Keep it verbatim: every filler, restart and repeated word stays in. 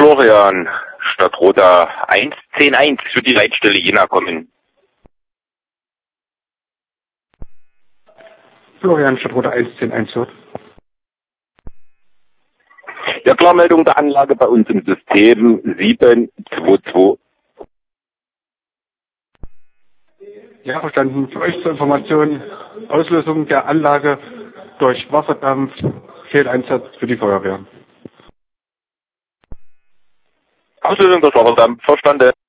Florian, Stadtroter eins zehn eins für die Leitstelle Jena kommen. Florian, Stadtroter eins zehn eins hört. Ja, Klarmeldung der Anlage bei uns im System sieben zwei zwei. Ja, verstanden. Für euch zur Information, Auslösung der Anlage durch Wasserdampf, Fehleinsatz für die Feuerwehr. Auslösung durch Wasserdampf, verstanden.